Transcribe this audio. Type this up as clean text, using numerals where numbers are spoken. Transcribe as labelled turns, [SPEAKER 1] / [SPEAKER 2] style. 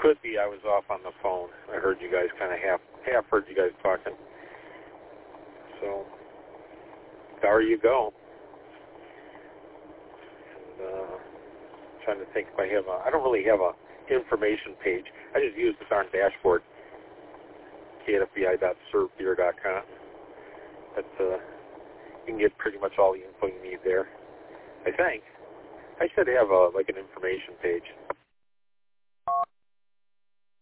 [SPEAKER 1] could be I was off on the phone. I heard you guys kind of half heard you guys talking. So, there you go. And, trying to think if I have I don't really have a information page. I just use the darn dashboard, kfbi.servebeer.com. But you can get pretty much all the info you need there. I think. I should have like an information page.